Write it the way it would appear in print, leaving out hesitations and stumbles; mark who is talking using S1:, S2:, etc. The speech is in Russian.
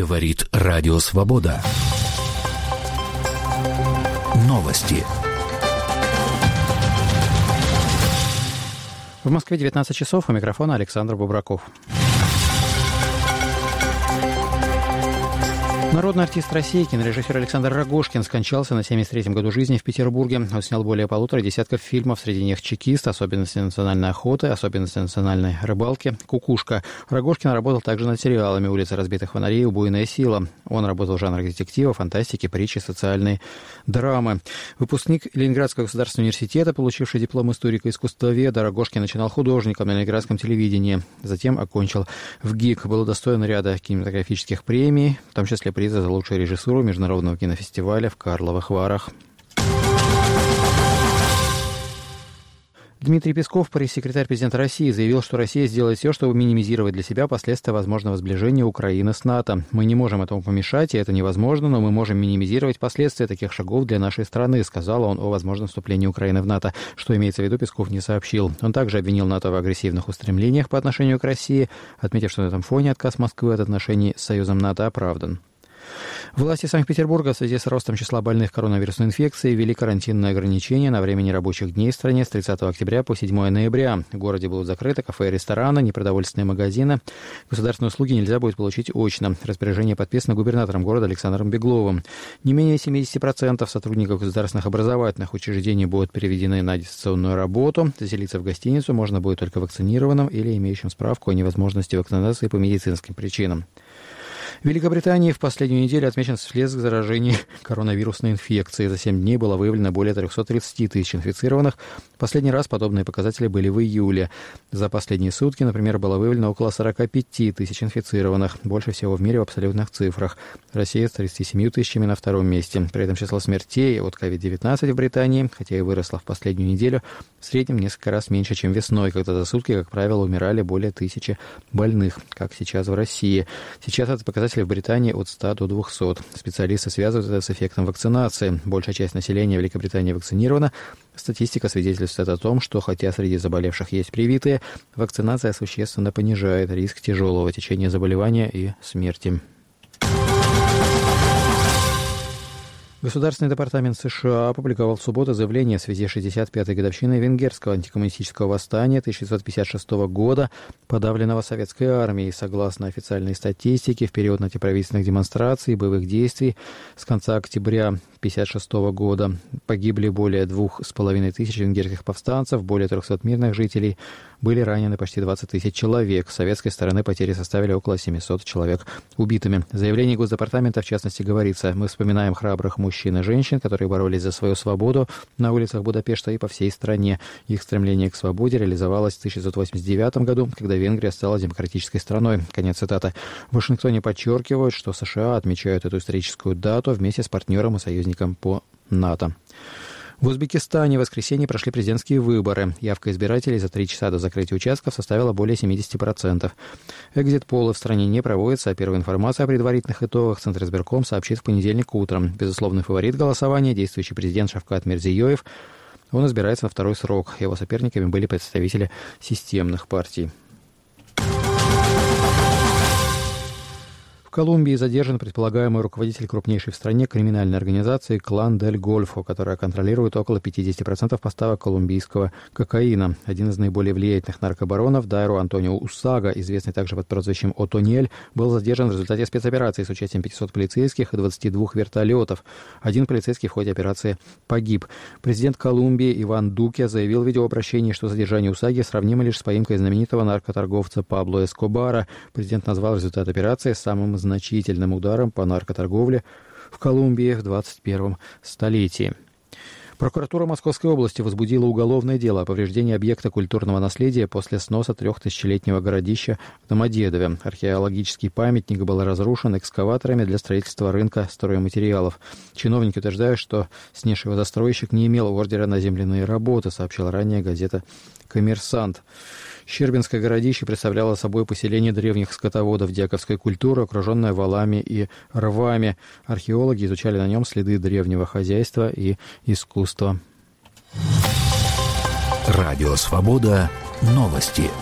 S1: Говорит Радио Свобода. Новости.
S2: В Москве 19 часов. У микрофона Александр Бубраков. Народный артист России, кинорежиссер Александр Рогожкин скончался на 73-м году жизни в Петербурге. Он снял более 1,5 десятков фильмов, среди них «Чекист», «Особенности национальной охоты», «Особенности национальной рыбалки», «Кукушка». Рогожкин работал также над сериалами «Улица разбитых фонарей», «Убойная сила». Он работал в жанрах детектива, фантастики, притчи, социальной драмы. Выпускник Ленинградского государственного университета, получивший диплом историка-искусствоведа, Рогожкин начинал художником на ленинградском телевидении. Затем окончил ВГИК. Был удостоен ряда кинематографических премий, в том числе приза за лучшую режиссуру Международного кинофестиваля в Карловых Варах. Дмитрий Песков, пресс-секретарь президента России, заявил, что Россия сделает все, чтобы минимизировать для себя последствия возможного сближения Украины с НАТО. Мы не можем этому помешать, и это невозможно, но мы можем минимизировать последствия таких шагов для нашей страны, сказал он о возможном вступлении Украины в НАТО. Что имеется в виду, Песков не сообщил. Он также обвинил НАТО в агрессивных устремлениях по отношению к России, отметив, что на этом фоне отказ Москвы от отношений с Союзом НАТО оправдан. Власти Санкт-Петербурга в связи с ростом числа больных коронавирусной инфекцией ввели карантинные ограничения на время нерабочих дней в стране с 30 октября по 7 ноября. В городе будут закрыты кафе и рестораны, непродовольственные магазины. Государственные услуги нельзя будет получить очно. Распоряжение подписано губернатором города Александром Бегловым. Не менее 70% сотрудников государственных образовательных учреждений будут переведены на дистанционную работу. Заселиться в гостиницу можно будет только вакцинированным или имеющим справку о невозможности вакцинации по медицинским причинам. В Великобритании в последнюю неделю отмечен всплеск заражений коронавирусной инфекцией. За 7 дней было выявлено более 330 тысяч инфицированных. Последний раз подобные показатели были в июле. За последние сутки, например, было выявлено около 45 тысяч инфицированных. Больше всего в мире в абсолютных цифрах. Россия с 37 тысячами на втором месте. При этом число смертей от COVID-19 в Британии, хотя и выросло в последнюю неделю, в среднем несколько раз меньше, чем весной, когда за сутки, как правило, умирали более 1000 больных, как сейчас в России. Сейчас этот показатель в Британии от 100 до 200. Специалисты связывают это с эффектом вакцинации. Большая часть населения Великобритании вакцинирована. Статистика свидетельствует о том, что хотя среди заболевших есть привитые, вакцинация существенно понижает риск тяжелого течения заболевания и смерти. Государственный департамент США опубликовал в субботу заявление в связи с 65-й годовщиной венгерского антикоммунистического восстания 1956 года, подавленного советской армией. Согласно официальной статистике, в период антиправительственных демонстраций и боевых действий с конца октября 1956 года погибли более 2500 венгерских повстанцев, более 300 мирных жителей, были ранены почти 20 тысяч человек. С советской стороны потери составили около 700 человек убитыми. В заявлении Госдепартамента, в частности, говорится: мы вспоминаем храбрых мужчин и женщин, которые боролись за свою свободу на улицах Будапешта и по всей стране. Их стремление к свободе реализовалось в 1989 году, когда Венгрия стала демократической страной. Конец цитаты. В Вашингтоне подчеркивают, что США отмечают эту историческую дату вместе с партнером и союзником по НАТО. В Узбекистане в воскресенье прошли президентские выборы. Явка избирателей за 3 часа до закрытия участков составила более 70%. Экзит-полы в стране не проводятся, а первая информация о предварительных итогах Центризбирком сообщит в понедельник утром. Безусловный фаворит голосования – действующий президент Шавкат Мирзиёев. Он избирается на второй срок. Его соперниками были представители системных партий. В Колумбии задержан предполагаемый руководитель крупнейшей в стране криминальной организации «Клан Дель Гольфо», которая контролирует около 50% поставок колумбийского кокаина. Один из наиболее влиятельных наркобаронов, Дайро Антонио Усага, известный также под прозвищем Отониэль, был задержан в результате спецоперации с участием 500 полицейских и 22 вертолетов. Один полицейский в ходе операции погиб. Президент Колумбии Иван Дуке заявил в видеообращении, что задержание Усаги сравнимо лишь с поимкой знаменитого наркоторговца Пабло Эскобара. Президент назвал результат операции самым значительным ударом по наркоторговле в Колумбии в 21 столетии. Прокуратура Московской области возбудила уголовное дело о повреждении объекта культурного наследия после сноса 3000-летнего городища в Домодедове. Археологический памятник был разрушен экскаваторами для строительства рынка стройматериалов. Чиновники утверждают, что снесший его застройщик не имел ордера на земляные работы, сообщила ранее газета «Коммерсант». Щербинское городище представляло собой поселение древних скотоводов дьяковской культуры, окруженное валами и рвами. Археологи изучали на нем следы древнего хозяйства и искусства.
S1: Радио «Свобода». Новости.